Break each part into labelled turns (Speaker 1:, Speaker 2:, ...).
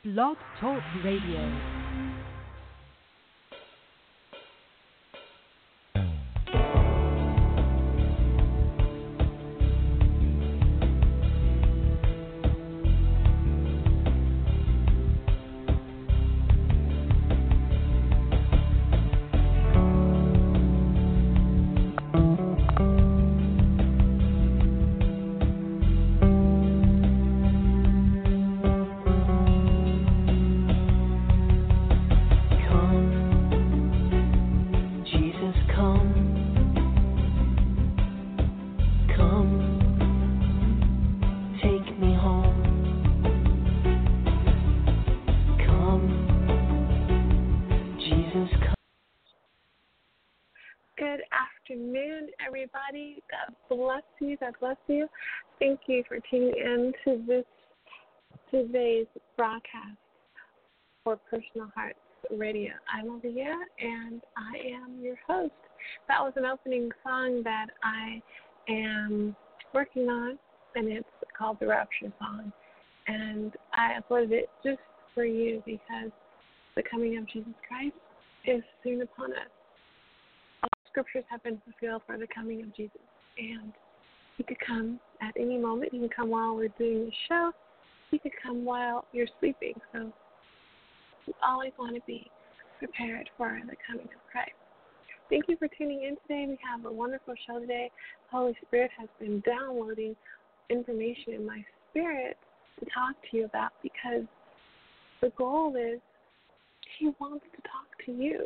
Speaker 1: Blog Talk Radio.
Speaker 2: Everybody, God bless you. God bless you. Thank you for tuning in to today's broadcast for Personal Hearts Radio. I'm Olivia, and I am your host. That was an opening song that I am working on, and it's called the Rapture Song. And I uploaded it just for you because the coming of Jesus Christ is soon upon us. Scriptures have been fulfilled for the coming of Jesus, and He could come at any moment. He can come while we're doing the show. He could come while you're sleeping. So we always want to be prepared for the coming of Christ. Thank you for tuning in today. We have a wonderful show today. The Holy Spirit has been downloading information in my spirit to talk to you about, because the goal is He wants to talk to you.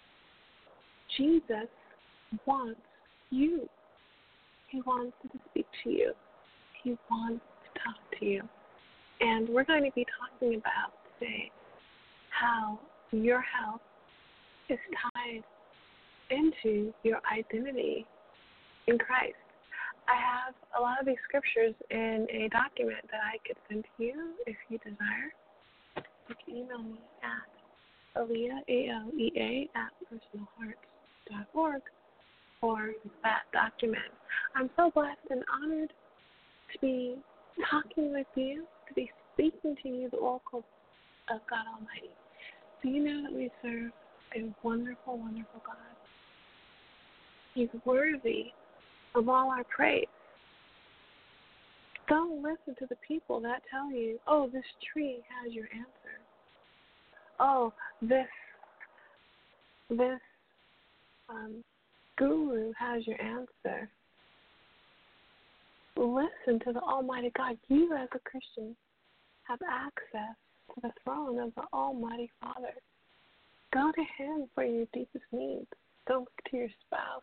Speaker 2: Jesus wants you. He wants to speak to you. He wants to talk to you. And we're going to be talking about today how your health is tied into your identity in Christ. I have a lot of these scriptures in a document that I could send to you if you desire. You can email me at Aaliyah, ALEA, @personalhearts.org for that document. I'm so blessed and honored to be talking with you, to be speaking to you, the oracle of God Almighty. Do you know that we serve a wonderful, wonderful God? He's worthy of all our praise. Don't listen to the people that tell you, oh, this tree has your answer. Oh, this guru has your answer. Listen to the Almighty God. You as a Christian have access to the throne of the Almighty Father. Go to Him for your deepest needs. Don't look to your spouse.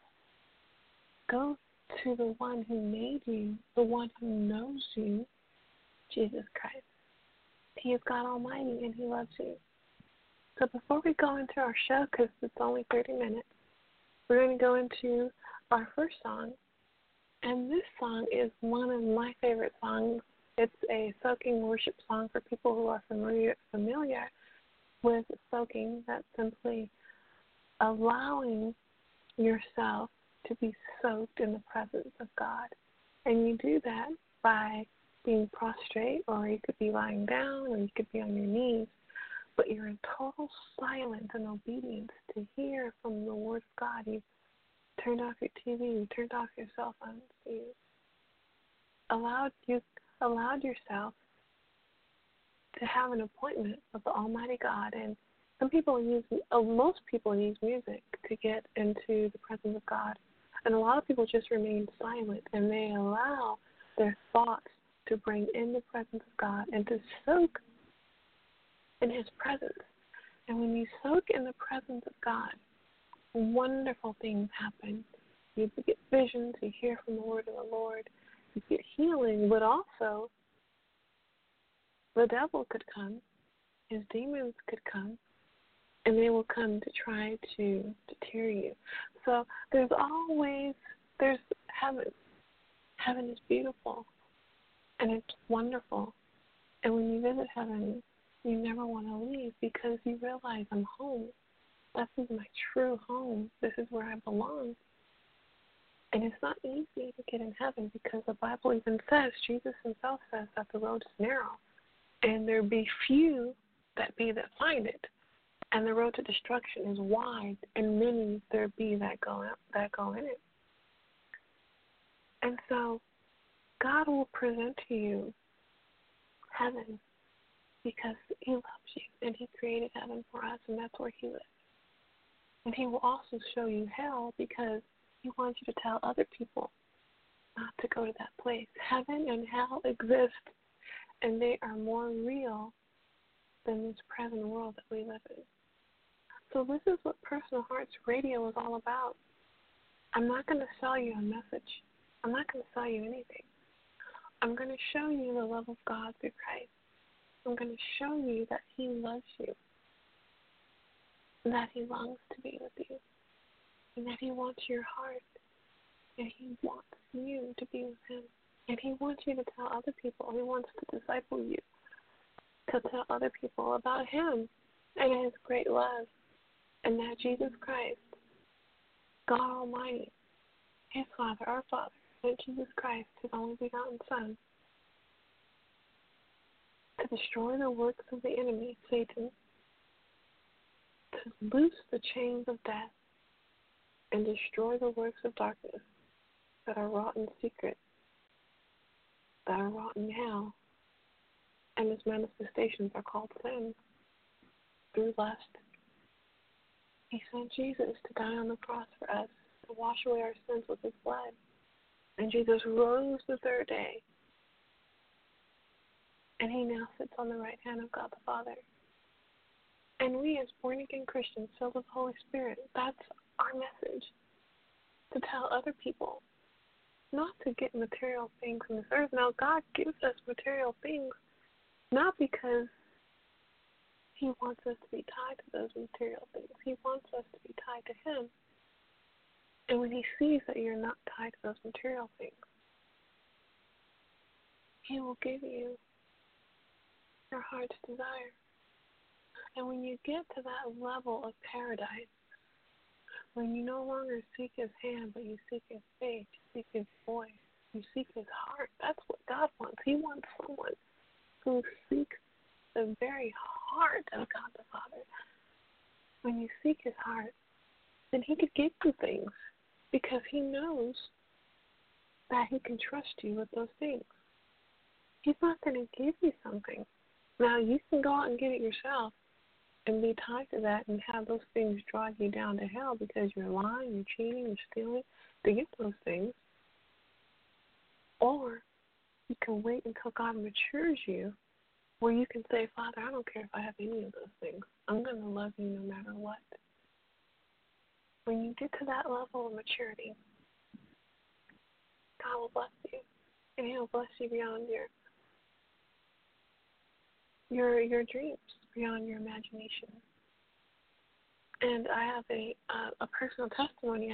Speaker 2: Go to the one who made you, the one who knows you, Jesus Christ. He is God Almighty, and He loves you. So before we go into our show, because it's only 30 minutes, we're going to go into our first song. And this song is one of my favorite songs. It's a soaking worship song for people who are familiar with soaking. That's simply allowing yourself to be soaked in the presence of God. And you do that by being prostrate, or you could be lying down, or you could be on your knees. But you're in total silence and obedience to hear from the Word of God. You turned off your TV, you turned off your cell phones, you allowed yourself to have an appointment with the Almighty God. And most people use music to get into the presence of God. And a lot of people just remain silent, and they allow their thoughts to bring in the presence of God and to soak in His presence. And when you soak in the presence of God, wonderful things happen. You get visions, you hear from the word of the Lord, you get healing, but also the devil could come, his demons could come, and they will come to try to deter you. So there's heaven. Heaven is beautiful, and it's wonderful. And when you visit heaven, you never want to leave, because you realize I'm home. This is my true home. This is where I belong. And it's not easy to get in heaven, because the Bible even says, Jesus Himself says, that the road is narrow, and there be few that be that find it. And the road to destruction is wide, and many there be that go in it. And so God will present to you heaven because he loves you, and he created heaven for us, and that's where he lives. And he will also show you hell because he wants you to tell other people not to go to that place. Heaven and hell exist, and they are more real than this present world that we live in. So this is what Personal Hearts Radio is all about. I'm not going to sell you a message. I'm not going to sell you anything. I'm going to show you the love of God through Christ. I'm going to show you that he loves you, and that he longs to be with you, and that he wants your heart, and he wants you to be with him. And he wants you to tell other people. He wants to disciple you to tell other people about him and his great love. And that Jesus Christ, God Almighty, his Father, our Father, and Jesus Christ, his only begotten Son, to destroy the works of the enemy, Satan, to loose the chains of death and destroy the works of darkness that are wrought in secret, that are wrought in hell, and its manifestations are called sin through lust. He sent Jesus to die on the cross for us, to wash away our sins with his blood. And Jesus rose the third day. And he now sits on the right hand of God the Father. And we as born-again Christians filled with the Holy Spirit, that's our message, to tell other people not to get material things in this earth. Now, God gives us material things not because he wants us to be tied to those material things. He wants us to be tied to him. And when he sees that you're not tied to those material things, he will give you your heart's desire. And when you get to that level of paradise, when you no longer seek his hand, but you seek his face, you seek his voice, you seek his heart, that's what God wants. He wants someone who seeks the very heart of God the Father. When you seek his heart, then he could give you things because he knows that he can trust you with those things. He's not going to give you something. Now, you can go out and get it yourself and be tied to that and have those things drag you down to hell because you're lying, you're cheating, you're stealing to get those things. Or you can wait until God matures you, where you can say, Father, I don't care if I have any of those things. I'm going to love you no matter what. When you get to that level of maturity, God will bless you. And he'll bless you beyond your dreams, beyond your imagination. And I have a personal testimony.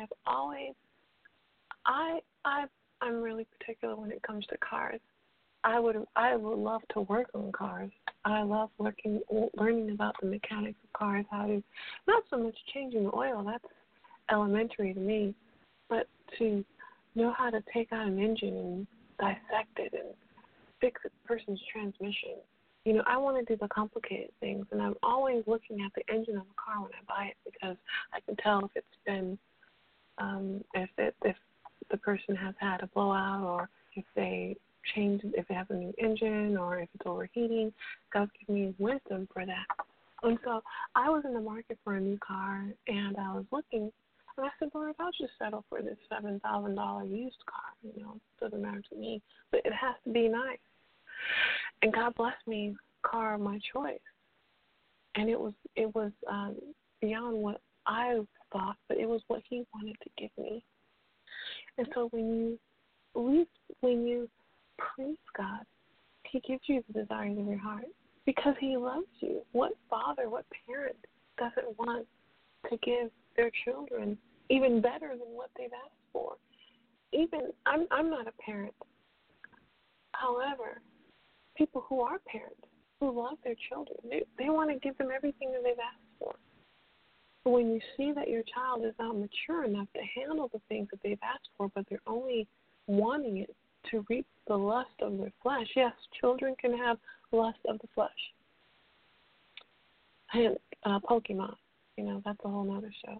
Speaker 2: I'm really particular when it comes to cars. I would love to work on cars. I love learning about the mechanics of cars, how to, not so much changing the oil, that's elementary to me, but to know how to take out an engine and dissect it and fix a person's transmission. You know, I want to do the complicated things, and I'm always looking at the engine of a car when I buy it because I can tell if it's been, if the person has had a blowout, or if they have a new engine, or if it's overheating. God's given me wisdom for that. And so I was in the market for a new car, and I was looking, and I said, Lord, I'll just settle for this $7,000 used car. You know, it doesn't matter to me, but it has to be nice. And God blessed me car of my choice, and it was beyond what I thought, but it was what He wanted to give me. And so when you praise God, He gives you the desires of your heart because He loves you. What father, what parent doesn't want to give their children even better than what they've asked for? Even I'm not a parent. However, people who are parents, who love their children, they want to give them everything that they've asked for. But when you see that your child is not mature enough to handle the things that they've asked for, but they're only wanting it to reap the lust of their flesh. Yes, children can have lust of the flesh. Pokemon. You know, that's a whole nother show.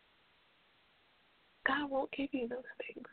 Speaker 2: God won't give you those things.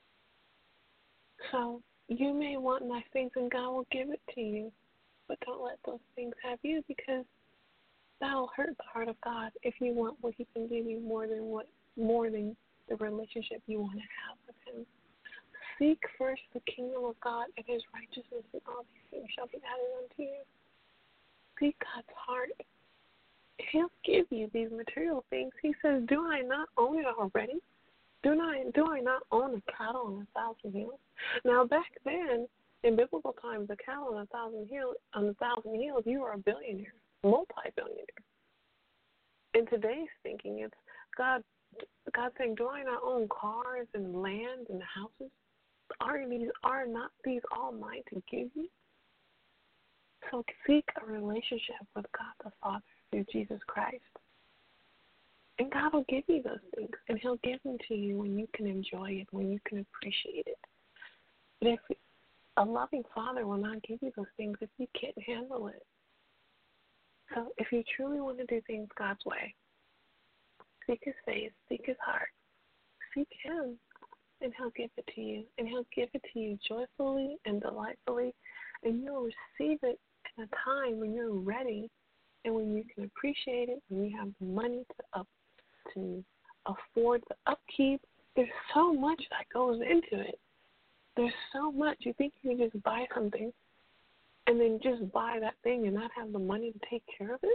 Speaker 2: So you may want nice things and God will give it to you. But don't let those things have you, because that'll hurt the heart of God if you want what He can give you more than the relationship you want to have with Him. Seek first the kingdom of God and His righteousness, and all these things shall be added unto you. Seek God's heart. He'll give you these material things. He says, do I not own it already? Do I not own a cattle on 1,000 hills? Now, back then, in biblical times, a cattle on 1,000 hills, you are a billionaire, multi-billionaire. In today's thinking, it's God saying, do I not own cars and land and houses? Are not these all mine to give you? So seek a relationship with God the Father through Jesus Christ. And God will give you those things, and He'll give them to you when you can enjoy it, when you can appreciate it. But if a loving Father will not give you those things if you can't handle it. So if you truly want to do things God's way, seek His face, seek His heart, seek Him, and He'll give it to you. And He'll give it to you joyfully and delightfully, and you'll receive it in a time when you're ready and when you can appreciate it, when you have the money to afford the upkeep. There's so much that goes into it. There's so much. You think you can just buy something and then just buy that thing and not have the money to take care of it?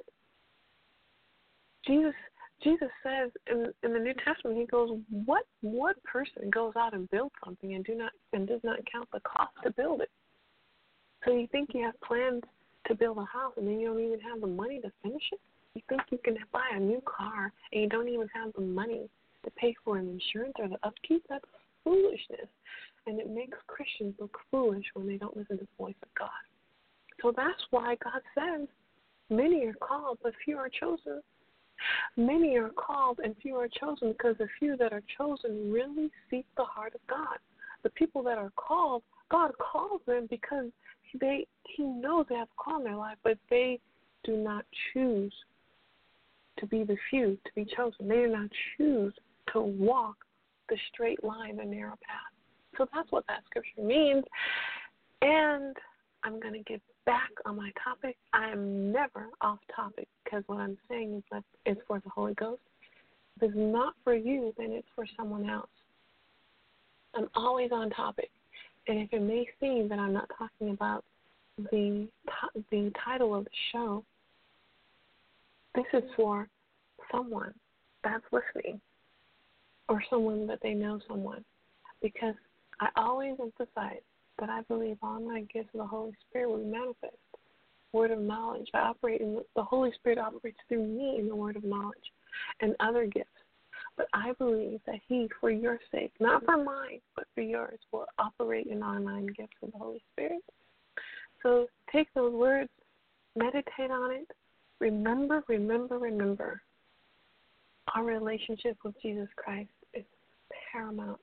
Speaker 2: Jesus says in the New Testament, He goes, what person goes out and builds something and does not count the cost to build it? So you think you have plans to build a house and then you don't even have the money to finish it? You think you can buy a new car and you don't even have the money to pay for an insurance or the upkeep? That's foolishness. And it makes Christians look foolish when they don't listen to the voice of God. So that's why God says, many are called, but few are chosen. Many are called and few are chosen, because the few that are chosen really seek the heart of God. The people that are called, God calls them because He knows they have a call in their life, but they do not choose to be the few, to be chosen. They do not choose to walk the straight line, the narrow path. So that's what that scripture means. And I'm going to get back on my topic. I am never off topic, because what I'm saying is that it's for the Holy Ghost. If it's not for you, then it's for someone else. I'm always on topic. And if it may seem that I'm not talking about the title of the show, this is for someone that's listening, or someone that they know someone. Because I always emphasize that I believe all my gifts of the Holy Spirit will manifest. Word of knowledge. The Holy Spirit operates through me in the word of knowledge and other gifts. But I believe that He, for your sake, not for mine, but for yours, will operate in online gifts of the Holy Spirit. So take those words, meditate on it. Remember, our relationship with Jesus Christ is paramount.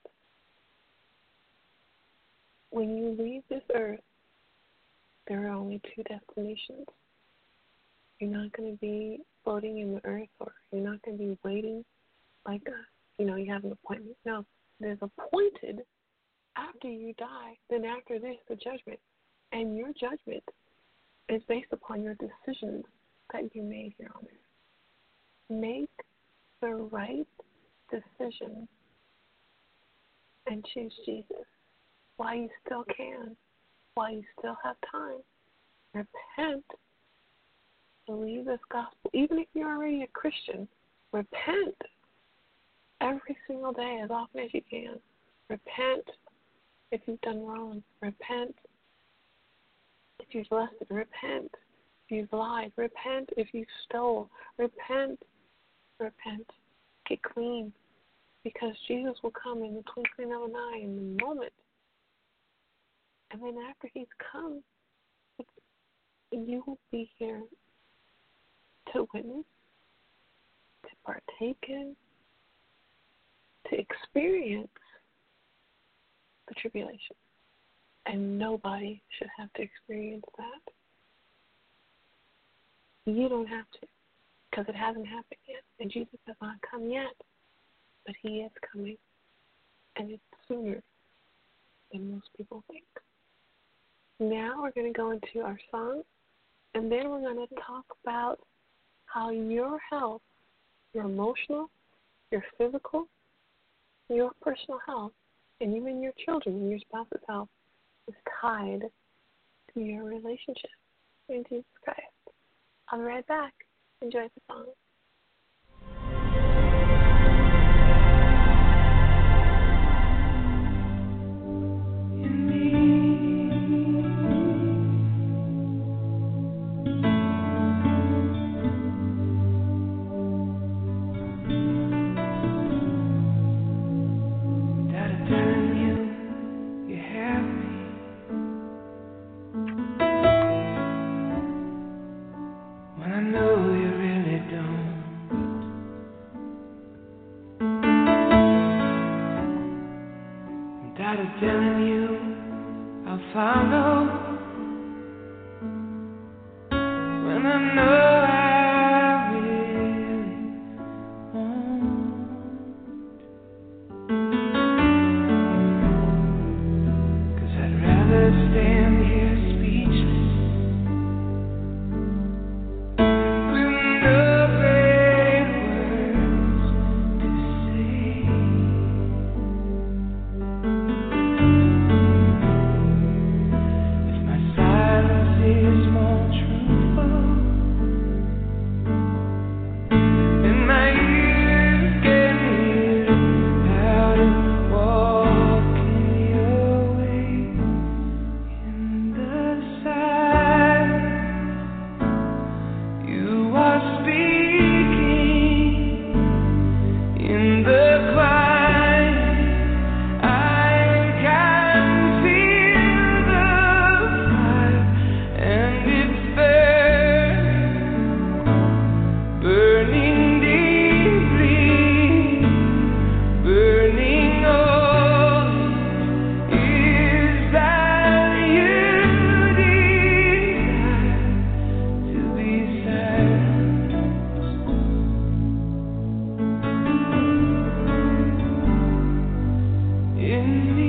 Speaker 2: When you leave this earth, there are only two destinations. You're not going to be floating in the earth, or you're not going to be waiting like, you have an appointment. No, there's appointed after you die. Then after this, the judgment. And your judgment is based upon your decisions that you made here on earth. Make the right decision and choose Jesus while you still can, while you still have time. Repent. Believe this gospel. Even if you're already a Christian, repent every single day as often as you can. Repent if you've done wrong. Repent if you've lusted. Repent if you've lied. Repent if you stole. Repent. Get clean, because Jesus will come in the twinkling of an eye, in the moment. And then after He's come, you will be here to witness, to partake in, to experience the tribulation. And nobody should have to experience that. You don't have to. because it hasn't happened yet. And Jesus has not come yet, but he is coming. And it's sooner than most people think. Now we're going to go into our song, and then we're going to talk about how your health, your emotional, your physical, your personal health, and even your children and your spouse's health is tied to your relationship in Jesus Christ. I'll be right back. Enjoy the song.
Speaker 3: Telling you I'll follow when I know I really won't. 'Cause I'd rather stand here speechless with no great words to say. Is more truthful, and my ears get near out of walking your way in the silence. You are speaking in the quiet. I can feel the fire. And it's burning deeply, burning all. Is that you desire to be silenced? In me.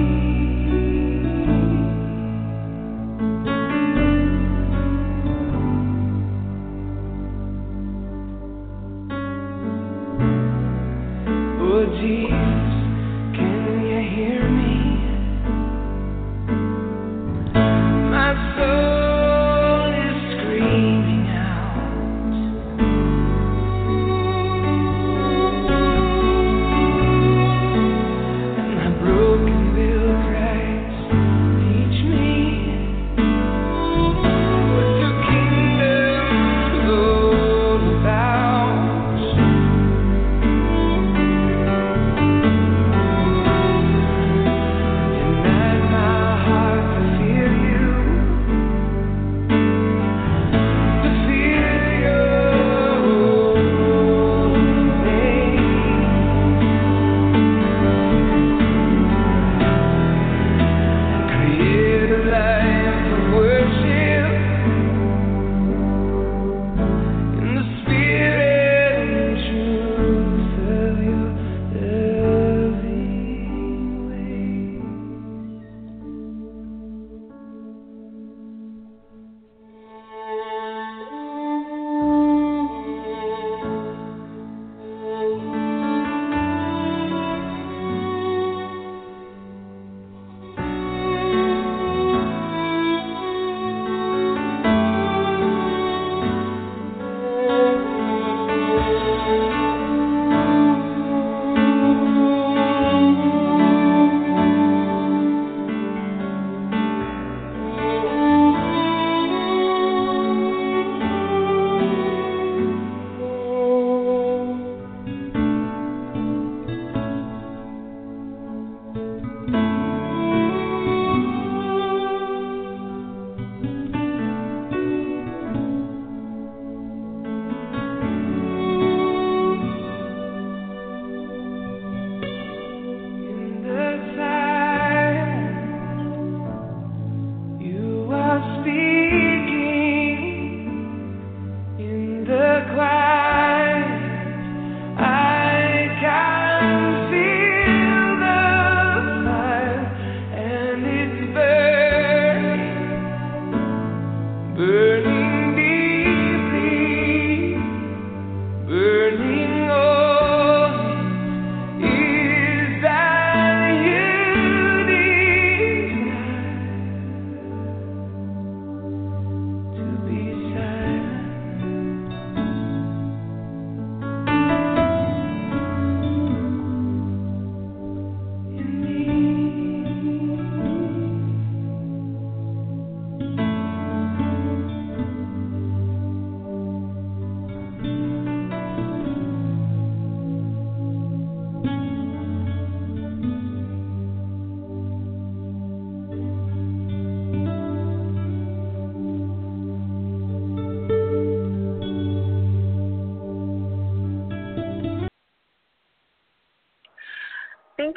Speaker 3: Oh Jesus, can you hear me? My soul is screaming out. And my broken will cries, teach me what your kingdom's all about.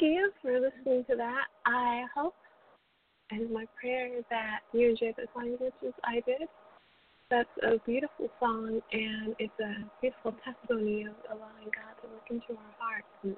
Speaker 2: thank you for listening to that. I hope and my prayer that you enjoyed the song as much as I did. That's a beautiful song, and it's a beautiful testimony of allowing God to look into our hearts and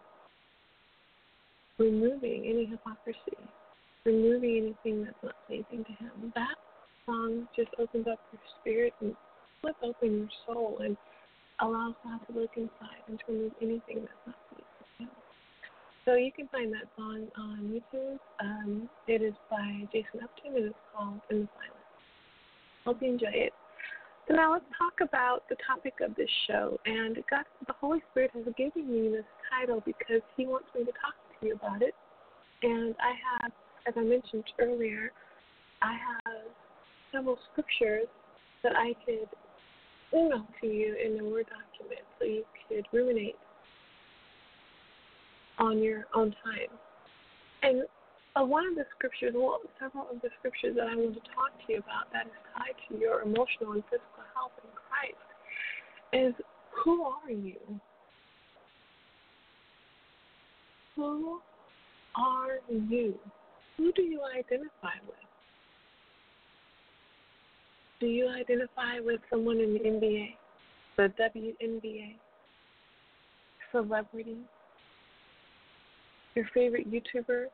Speaker 2: removing any hypocrisy, removing anything that's not pleasing to Him. That song just opens up your spirit and flips open your soul and allows God to look inside and to remove anything that's not pleasing to Him. So you can find that song on YouTube. It is by Jason Upton, and it's called In the Silence. Hope you enjoy it. So now let's talk about the topic of this show. And God, the Holy Spirit has given me this title because He wants me to talk to you about it. And I have, as I mentioned earlier, I have several scriptures that I could email to you in a Word document so you could ruminate on your own time. And one of the scriptures, well, several of the scriptures that I want to talk to you about that is tied to your emotional and physical health in Christ is, who are you? Who are you? Who do you identify with? Do you identify with someone in the NBA, the WNBA, celebrity, your favorite YouTuber,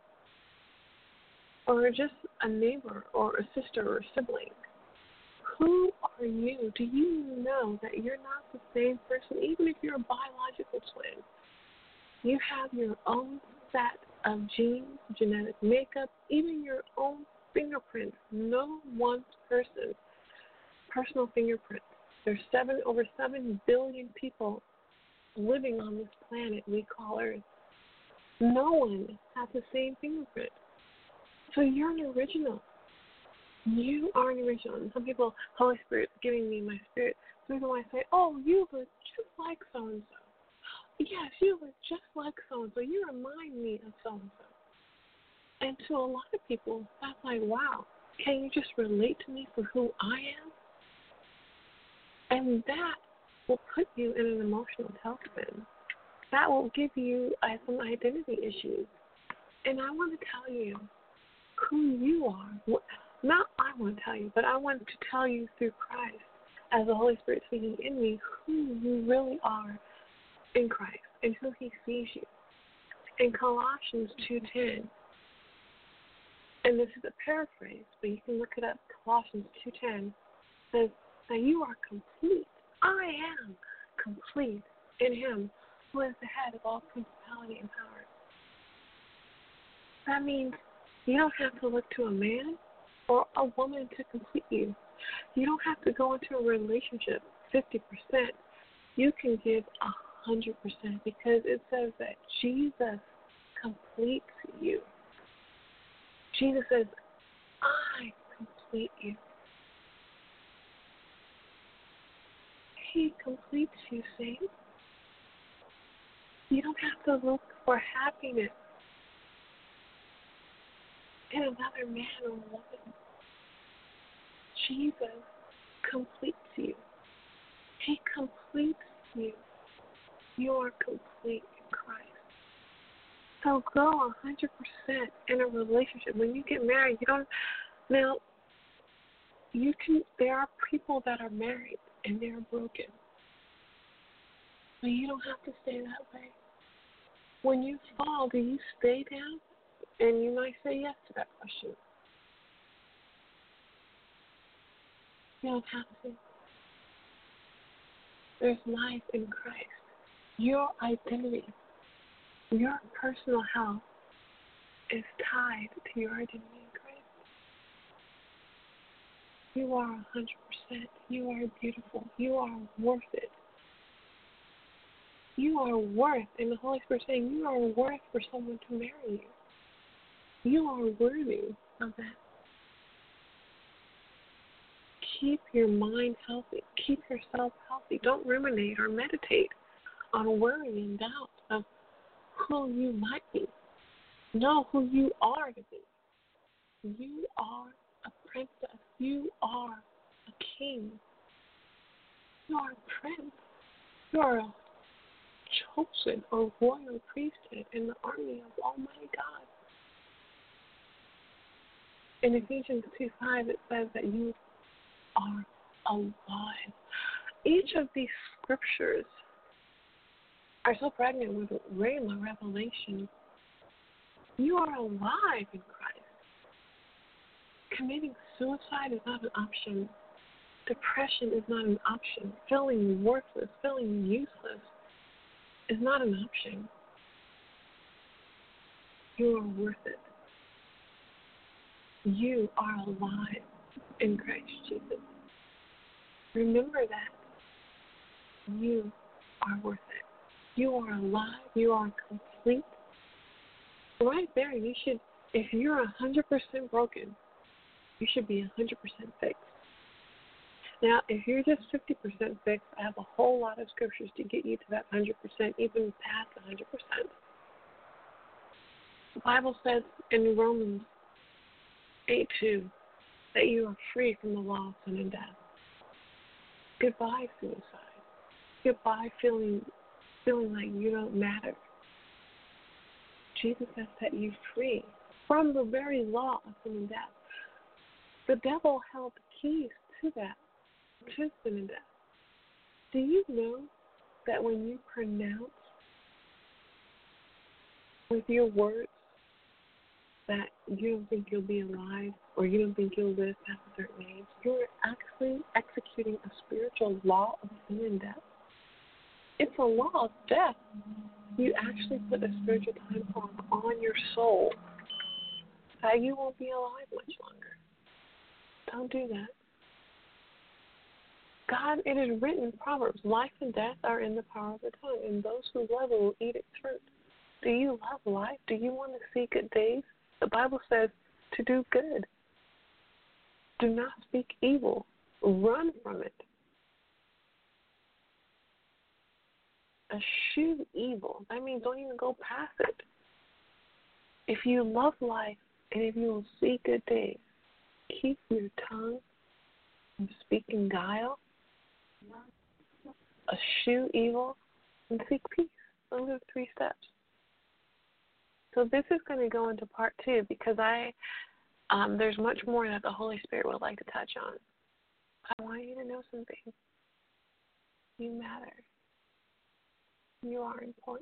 Speaker 2: or just a neighbor or a sister or a sibling? Who are you? Do you know that you're not the same person, even if you're a biological twin? You have your own set of genes, genetic makeup, even your own fingerprints. No one person's personal fingerprints. There's over 7 billion people living on this planet we call Earth. No one has the same fingerprint. So you're an original. You are an original. And some people, Holy Spirit's giving me my spirit. Some people might say, oh, you look just like so-and-so. Yes, you look just like so-and-so. You remind me of so-and-so. And to a lot of people, that's like, wow, can you just relate to me for who I am? And that will put you in an emotional tailspin. That will give you some identity issues. And I want to tell you who you are. Not I want to tell you, but I want to tell you through Christ, as the Holy Spirit speaking in me, who you really are in Christ and who He sees you. In Colossians 2:10, and this is a paraphrase, but you can look it up, Colossians 2:10 says that you are complete. I am complete in Him who is the head of all principality and power. That means you don't have to look to a man or a woman to complete you. You don't have to go into a relationship 50%. You can give 100% because it says that Jesus completes you. Jesus says, I complete you. He completes you, saints. You don't have to look for happiness in another man or woman. Jesus completes you. He completes you. You are complete in Christ. So go 100% in a relationship. When you get married, there are people that are married and they're broken. But you don't have to stay that way. When you fall, do you stay down? And you might say yes to that question. You don't have to. There's life in Christ. Your identity, your personal health is tied to your identity in Christ. You are 100%. You are beautiful. You are worth it. You are worth, and the Holy Spirit saying you are worth for someone to marry you. You are worthy of that. Keep your mind healthy. Keep yourself healthy. Don't ruminate or meditate on worry and doubt of who you might be. Know who you are to be. You are a princess. You are a king. You are a prince. You are a chosen, a royal priesthood in the army of Almighty God. In Ephesians 2:5, it says that you are alive. Each of these scriptures are so pregnant with rhema, revelation. You are alive in Christ. Committing suicide is not an option. Depression is not an option. Feeling worthless, feeling useless is not an option. You are worth it. You are alive in Christ Jesus. Remember that. You are worth it. You are alive. You are complete. Right there, you should, if you're 100% broken, you should be 100% fixed. Now, if you're just 50% fixed, I have a whole lot of scriptures to get you to that 100%, even past 100%. The Bible says in Romans 8:2 that you are free from the law of sin and death. Goodbye, suicide. Goodbye, feeling like you don't matter. Jesus has set you free from the very law of sin and death. The devil held the keys to that, to sin and death. Do you know that when you pronounce with your words that you don't think you'll be alive or you don't think you'll live past a certain age, you're actually executing a spiritual law of sin and death? It's a law of death. You actually put a spiritual time bomb on your soul that you won't be alive much longer. Don't do that. God, it is written in Proverbs, life and death are in the power of the tongue, and those who love it will eat its fruit. Do you love life? Do you want to see good days? The Bible says to do good. Do not speak evil. Run from it. Eschew evil. That means don't even go past it. If you love life and if you will see good days, keep your tongue from speaking guile, eschew evil, and seek peace. Those are the 3 steps. So this is going to go into part 2 because there's much more that the Holy Spirit would like to touch on. I want you to know something. You matter. You are important.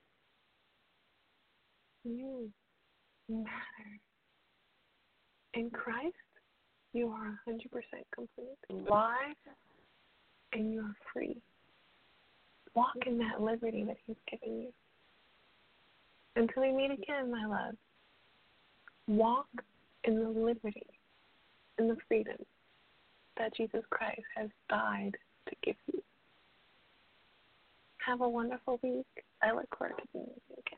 Speaker 2: You matter. In Christ, you are 100% complete, alive, and you are free. Walk in that liberty that He's given you. Until we meet again, my love, walk in the liberty, in the freedom that Jesus Christ has died to give you. Have a wonderful week. I look forward to being with you again.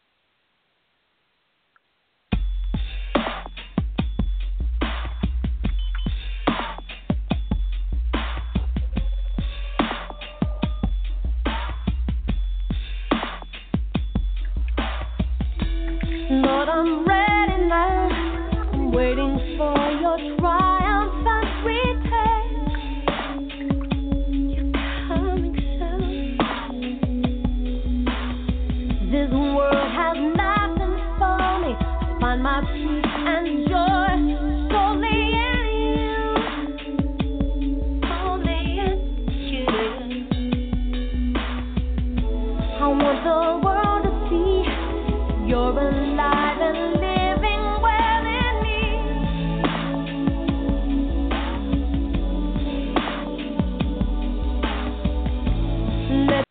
Speaker 4: Lord, I'm ready now. I'm waiting for your triumphant return. You're coming soon. This world has nothing for me. I find my peace and joy solely in you. Only in you. I want the world